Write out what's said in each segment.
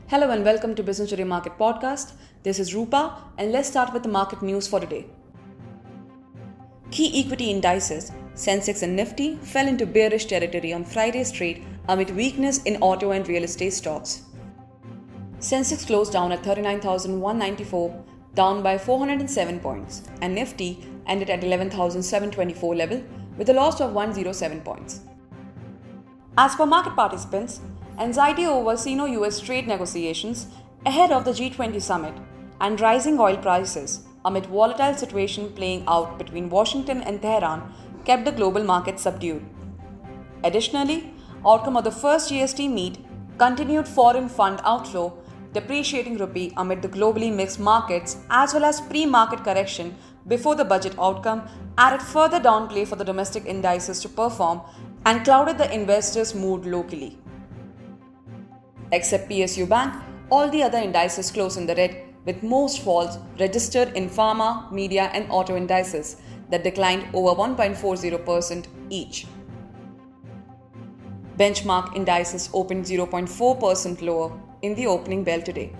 Hello and welcome to Business Today Market Podcast. This is Rupa and let's start with the market news for today. Key equity indices, Sensex and Nifty, fell into bearish territory on Friday's trade amid weakness in auto and real estate stocks. Sensex closed down at 39,194, down by 407 points, and Nifty ended at 11,724 level with a loss of 107 points. As per market participants, anxiety over Sino-US trade negotiations ahead of the G20 summit and rising oil prices amid volatile situation playing out between Washington and Tehran kept the global market subdued. Additionally, outcome of the first GST meet, continued foreign fund outflow, depreciating rupee amid the globally mixed markets as well as pre-market correction before the budget outcome added further downplay for the domestic indices to perform and clouded the investors' mood locally. Except PSU Bank, all the other indices closed in the red, with most falls registered in pharma, media and auto indices that declined over 1.40% each. Benchmark indices opened 0.4% lower in the opening bell today.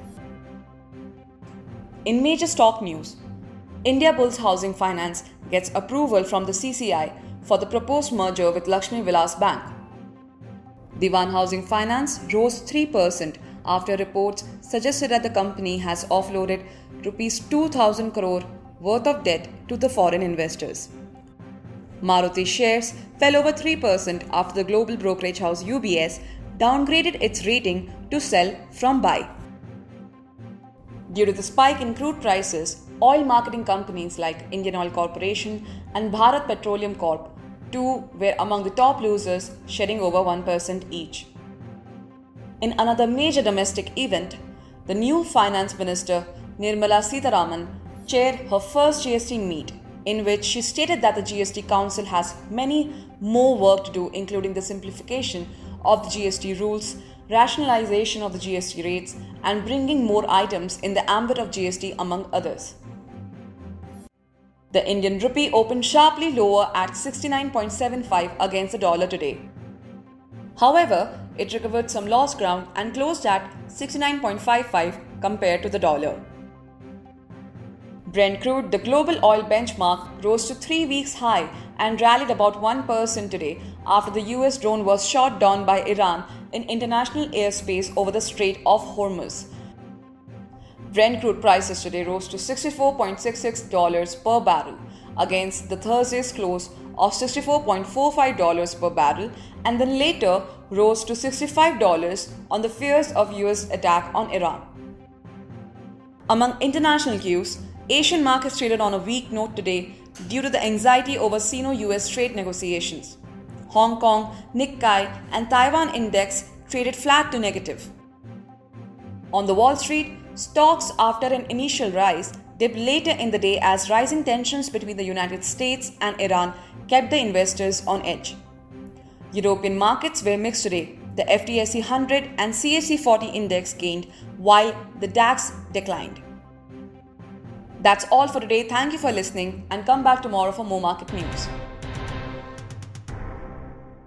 In major stock news, Indiabulls Housing Finance gets approval from the CCI for the proposed merger with Lakshmi Vilas Bank. Dewan Housing Finance rose 3% after reports suggested that the company has offloaded Rs 2,000 crore worth of debt to the foreign investors. Maruti shares fell over 3% after the global brokerage house UBS downgraded its rating to sell from buy. Due to the spike in crude prices, oil marketing companies like Indian Oil Corporation and Bharat Petroleum Corp too were among the top losers, shedding over 1% each. In another major domestic event, the new Finance Minister Nirmala Sitharaman chaired her first GST meet, in which she stated that the GST Council has many more work to do, including the simplification of the GST rules, rationalization of the GST rates, and bringing more items in the ambit of GST, among others. The Indian rupee opened sharply lower at 69.75 against the dollar today. However, it recovered some lost ground and closed at 69.55 compared to the dollar. Brent crude, the global oil benchmark, rose to 3-week high and rallied about 1% today after the US drone was shot down by Iran in international airspace over the Strait of Hormuz. Brent crude prices today rose to $64.66 per barrel against the Thursday's close of $64.45 per barrel, and then later rose to $65 on the fears of US attack on Iran. Among international cues, Asian markets traded on a weak note today due to the anxiety over Sino-US trade negotiations. Hong Kong, Nikkei and Taiwan index traded flat to negative. On the Wall Street, stocks, after an initial rise, dipped later in the day as rising tensions between the United States and Iran kept the investors on edge. European markets were mixed today. The FTSE 100 and CAC 40 index gained while the DAX declined. That's all for today. Thank you for listening and come back tomorrow for more market news.